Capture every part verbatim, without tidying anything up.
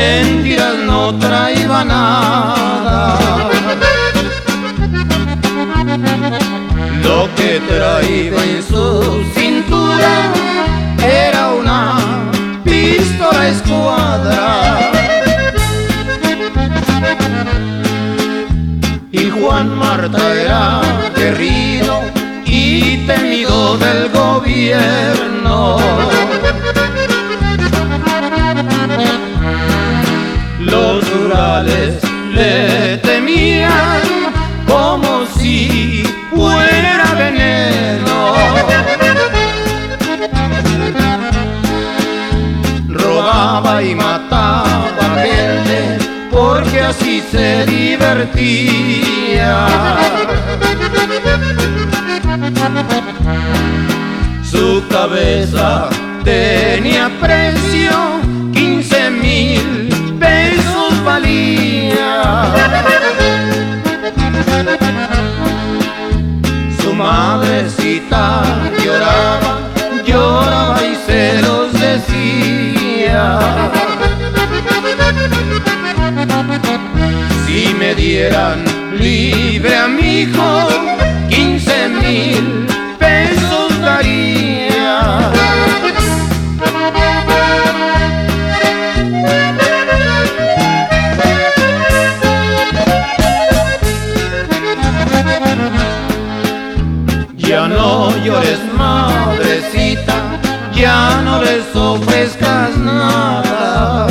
mentiras no traía nada. Lo que traía en su cintura era una pistola escuadra. Y Juan Marta era guerrido y temido del gobierno. Los rurales le temían como si fuera veneno. Robaba y mataba gente porque así se divertía. Su cabeza tenía precio, quince mil pesos valía. Su madrecita lloraba, lloraba y se los decía. Si me dieran libre a mi hijo, quince mil pesos daría. Ya no llores, madrecita, ya no les ofrezcas nada.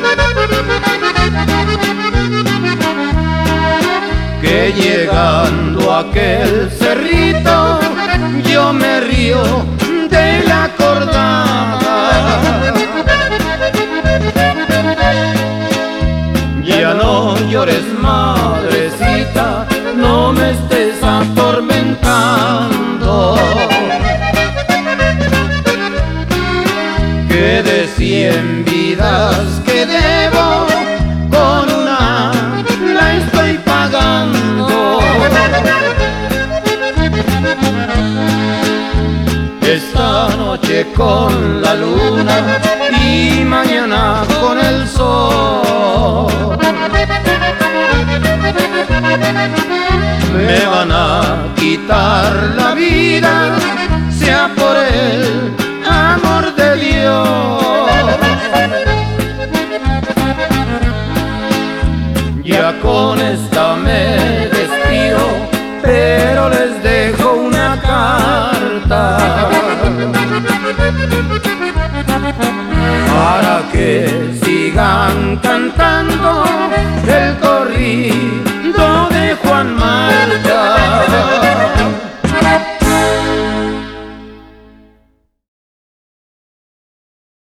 Que llegando a aquel cerrito yo me río de la cordada. Ya no llores, madrecita, no me estés atormentando. Que de cien vidas que debo, con una la estoy pagando. Esta noche con la luna y mañana con el sol me van a quitar la vida, sea por el amor de Dios. Ya con esta me despido, pero les dejo una carta para que sigan cantando el corrido de Juan Marta.